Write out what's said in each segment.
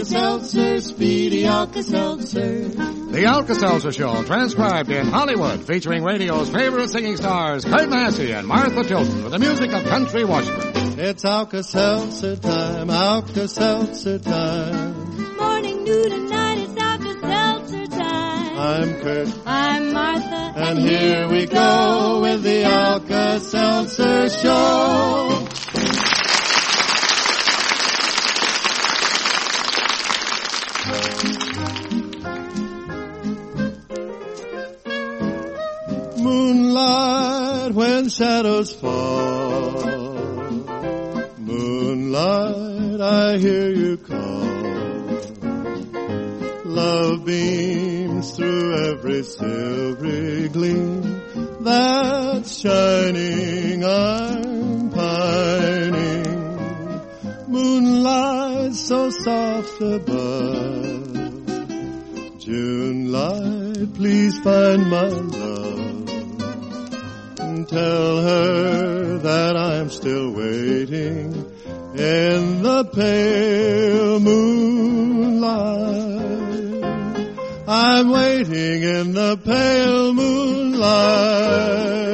Alka-Seltzer, Speedy Alka-Seltzer. The Alka-Seltzer Show, transcribed in Hollywood, featuring radio's favorite singing stars, Kurt Massey and Martha Tilton, with the music of Country Washington. It's Alka-Seltzer time, Alka-Seltzer time. Morning, noon, and night, it's Alka-Seltzer time. I'm Kurt. I'm Martha. And here we go with the Alka-Seltzer Show. Moonlight when shadows fall. Moonlight, I hear you call. Love beams through every silvery gleam that's shining. I'm pining. Moonlight so soft above. June light, please find my love. Tell her that I'm still waiting in the pale moonlight. I'm waiting in the pale moonlight.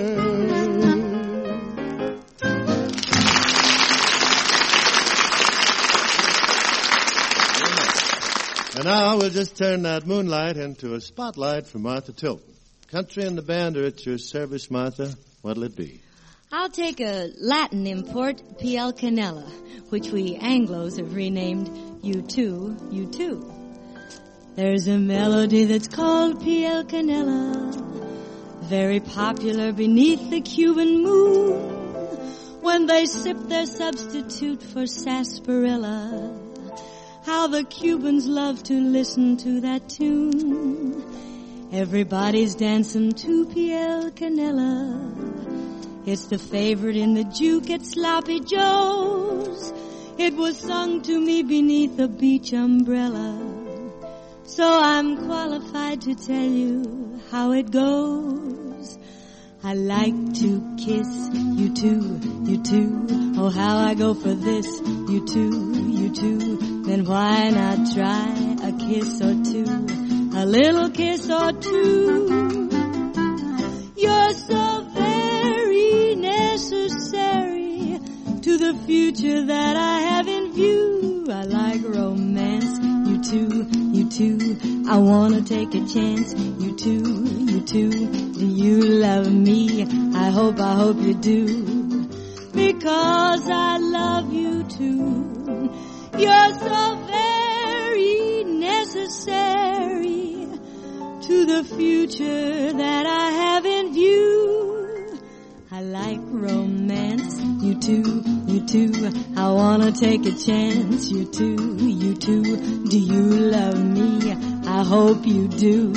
And now we'll just turn that moonlight into a spotlight for Martha Tilton. Country and the band are at your service, Martha. What'll it be? I'll take a Latin import, Piel Canella, which we Anglos have renamed U2, U2. There's a melody that's called Piel Canella, very popular beneath the Cuban moon, when they sip their substitute for sarsaparilla. How the Cubans love to listen to that tune. Everybody's dancing to Piel Canella. It's the favorite in the juke at Sloppy Joe's. It was sung to me beneath a beach umbrella. So I'm qualified to tell you how it goes. I like to kiss you too, you too. Oh, how I go for this, you too, you too. Then why not try a kiss or two? A little kiss or two. You're so very necessary to the future that I have in view. I like romance, you too, you too. I wanna take a chance, you too, you too. Do you love me? I hope you do. Because I love you too. You're so very necessary to the future that I have in view. I like romance, you too, you too. I wanna take a chance, you too, you too. Do you love me? I hope you do.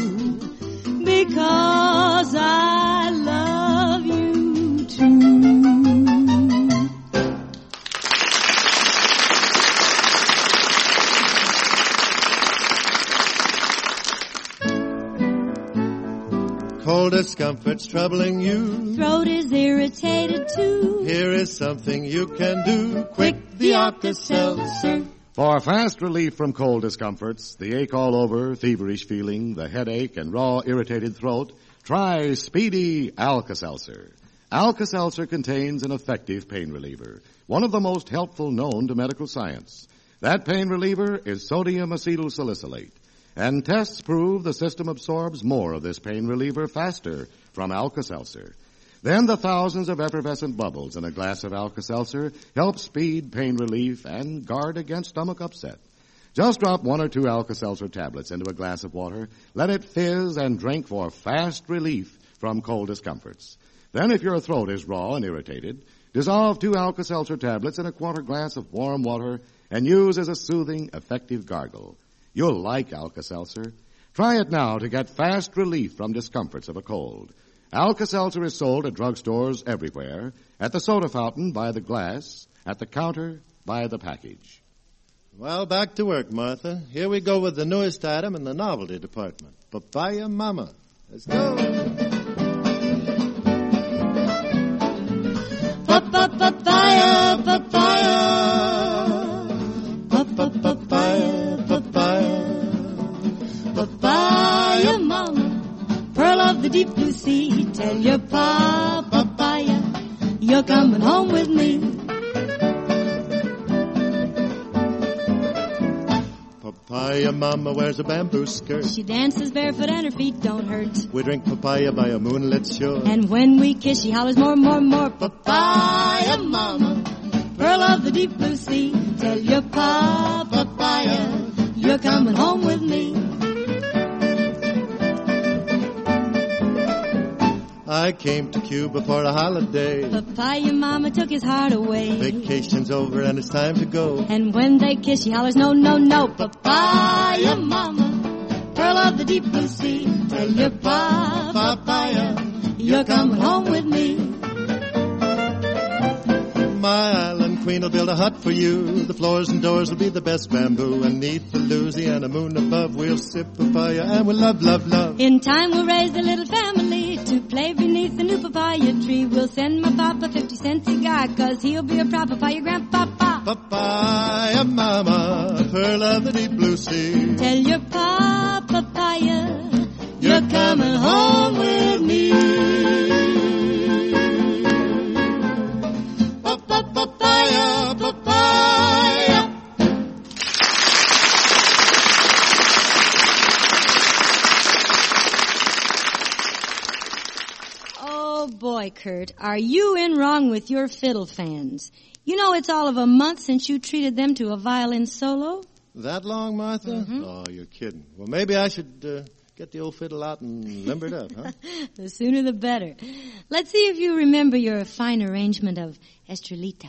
Because I love you too. Cold discomfort's troubling you. Throat is irritated too. Here is something you can do. Quick, the Alka-Seltzer. For fast relief from cold discomforts, the ache all over, feverish feeling, the headache, and raw, irritated throat, try Speedy Alka-Seltzer. Alka-Seltzer contains an effective pain reliever, one of the most helpful known to medical science. That pain reliever is sodium acetylsalicylate. And tests prove the system absorbs more of this pain reliever faster from Alka-Seltzer. Then the thousands of effervescent bubbles in a glass of Alka-Seltzer help speed pain relief and guard against stomach upset. Just drop 1 or 2 Alka-Seltzer tablets into a glass of water, let it fizz, and drink for fast relief from cold discomforts. Then if your throat is raw and irritated, dissolve 2 Alka-Seltzer tablets in a quarter glass of warm water and use as a soothing, effective gargle. You'll like Alka-Seltzer. Try it now to get fast relief from discomforts of a cold. Alka-Seltzer is sold at drugstores everywhere, at the soda fountain by the glass, at the counter by the package. Well, back to work, Martha. Here we go with the newest item in the novelty department. Papaya Mama. Let's go. Papaya, papaya. Papaya. you're coming home with me. Papaya mama wears a bamboo skirt. She dances barefoot and her feet don't hurt. We drink papaya by a moonlit shore. And when we kiss, she hollers more, more, more. Papaya mama, pearl of the deep blue sea. Tell your papaya, you're coming home with me. I came to Cuba for a holiday. Papaya mama took his heart away. Vacation's over and it's time to go. And when they kiss, she hollers no, no, no. Papaya mama, pearl of the deep blue sea. Tell your papaya, you're coming home with me. My island queen will build a hut for you. The floors and doors will be the best bamboo. And neath the Louisiana moon above, we'll sip papaya and we'll love, love, love. In time we'll raise a little family to play beneath the new papaya tree. We'll send my papa 50-cent cigar, 'cause he'll be a proper papaya grandpapa. Papaya mama, pearl of the deep blue sea. Tell your papaya, you're coming home with me. Papaya, papaya. Oh boy, Kurt, are you in wrong with your fiddle fans? You know it's all of a month since you treated them to a violin solo. That long, Martha? Mm-hmm. Oh, you're kidding. Well, maybe I should get the old fiddle out and limber it up, huh? The sooner the better. Let's see if you remember your fine arrangement of Estrelita.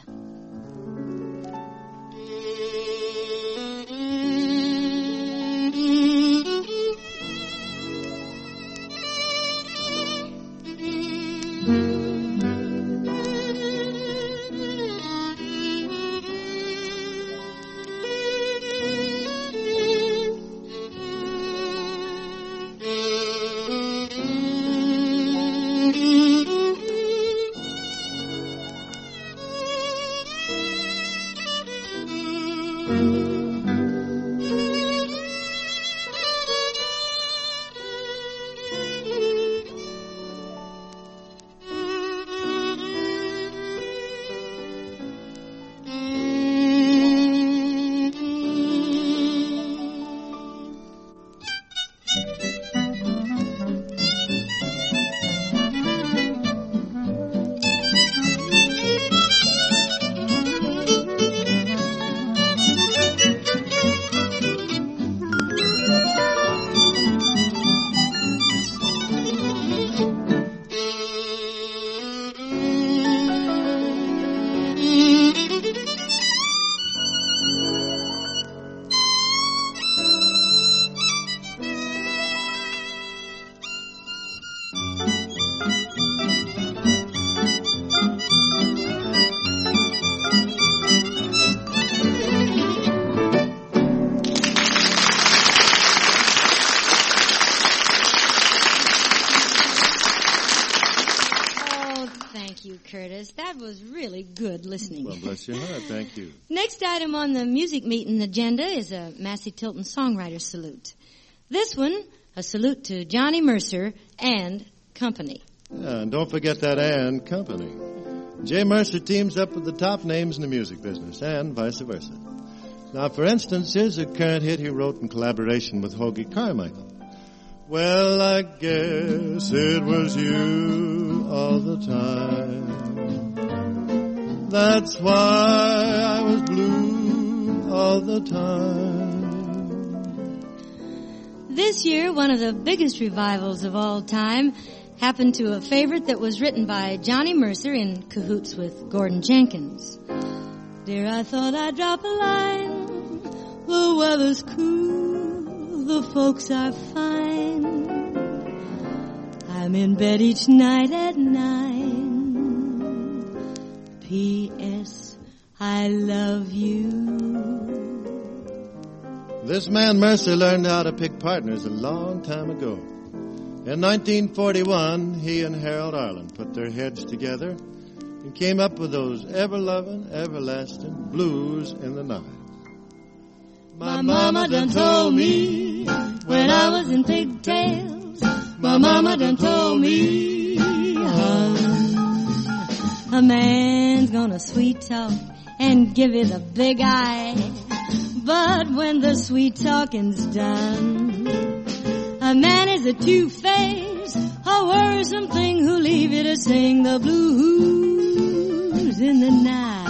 Curtis. That was really good listening. Well, bless your heart. Thank you. Next item on the music meeting agenda is a Massey Tilton songwriter salute. This one, a salute to Johnny Mercer and company. Yeah, and don't forget that and company. Jay Mercer teams up with the top names in the music business, and vice versa. Now, for instance, here's a current hit he wrote in collaboration with Hoagy Carmichael. Well, I guess it was you all the time. That's why I was blue all the time. This year, one of the biggest revivals of all time happened to a favorite that was written by Johnny Mercer in cahoots with Gordon Jenkins. Dear, I thought I'd drop a line. The weather's cool, the folks are fine. I'm in bed each night at 9. P.S. I love you. This man Mercer learned how to pick partners a long time ago. In 1941, he and Harold Arlen put their heads together and came up with those ever-loving, everlasting blues in the night. My mama done told me when I was in pigtails. My mama done told me, hon, A man's gonna sweet talk and give you the big eye. But when the sweet talking's done, a man is a two-faced, a worrisome thing who'll leave you to sing the blues in the night.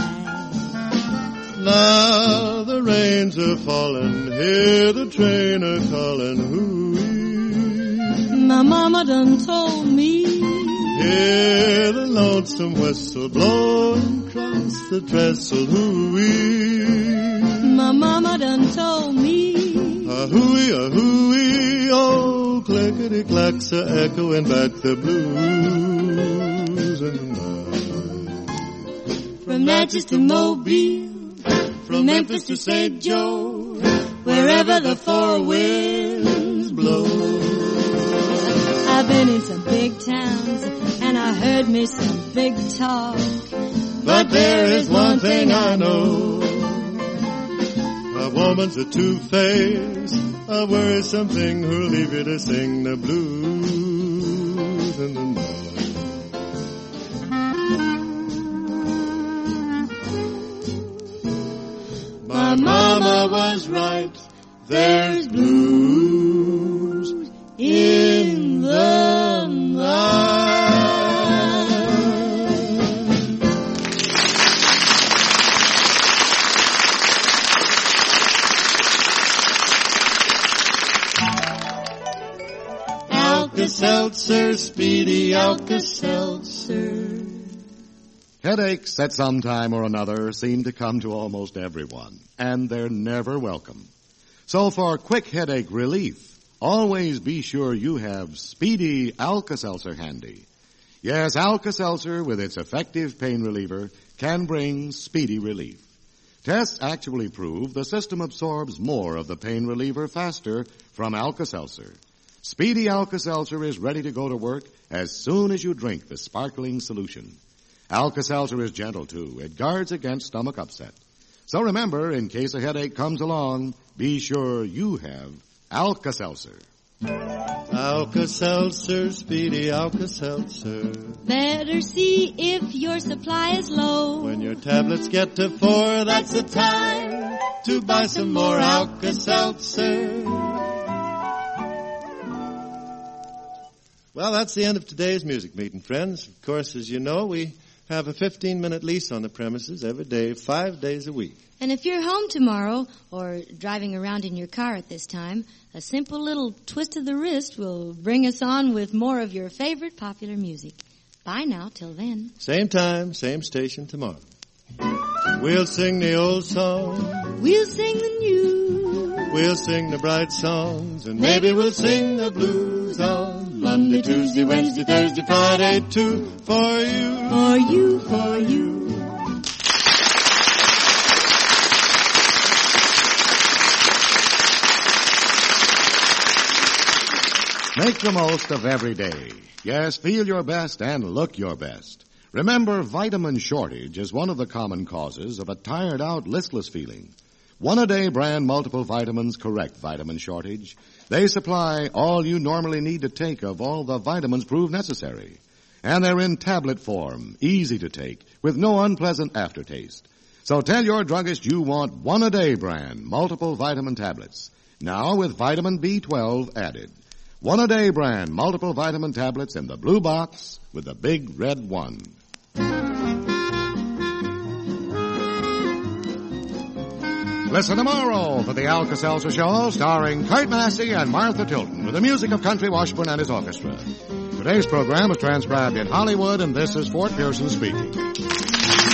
Now the rains are falling, hear the train a calling, hoo-wee. My mama done told me, hear the lonesome whistle blowing across the trestle, hoo-wee. My mama done told me, a-hoo-wee, oh, clickety-clacks are echoing back the blues in the night. From Natchez to Mobile, from Memphis to St. Joe, wherever the four winds blow. I've been in some big towns, and I heard me some big talk. But there is one thing I know. A woman's a two-faced, a worrisome thing who'll leave you to sing the blues in the night. My mama was right, there's blues in the night. Alka-Seltzer, Speedy Alka-Seltzer. Headaches at some time or another seem to come to almost everyone, and they're never welcome. So for quick headache relief, always be sure you have Speedy Alka-Seltzer handy. Yes, Alka-Seltzer, with its effective pain reliever, can bring speedy relief. Tests actually prove the system absorbs more of the pain reliever faster from Alka-Seltzer. Speedy Alka-Seltzer is ready to go to work as soon as you drink the sparkling solution. Alka-Seltzer is gentle, too. It guards against stomach upset. So remember, in case a headache comes along, be sure you have Alka-Seltzer. Alka-Seltzer, Speedy Alka-Seltzer. Better see if your supply is low. When your tablets get to 4, that's the time to buy some more Alka-Seltzer. Well, that's the end of today's music meeting, friends. Of course, as you know, we have a 15-minute lease on the premises every day, 5 days a week. And if you're home tomorrow or driving around in your car at this time, a simple little twist of the wrist will bring us on with more of your favorite popular music. Bye now, till then. Same time, same station tomorrow. We'll sing the old song. We'll sing the new. We'll sing the bright songs. And maybe we'll sing the blues on Monday, Tuesday, Wednesday, Thursday, Friday, too. For you. For you, for you. Make the most of every day. Yes, feel your best and look your best. Remember, vitamin shortage is one of the common causes of a tired-out, listless feeling. One-A-Day brand multiple vitamins correct vitamin shortage. They supply all you normally need to take of all the vitamins proved necessary. And they're in tablet form, easy to take, with no unpleasant aftertaste. So tell your druggist you want One-A-Day brand multiple vitamin tablets. Now with vitamin B12 added. One-A-Day brand multiple vitamin tablets in the blue box with the big red one. Listen tomorrow for the Alka-Seltzer Show, starring Kurt Massey and Martha Tilton, with the music of Country Washburn and his orchestra. Today's program is transcribed in Hollywood, and this is Fort Pearson speaking.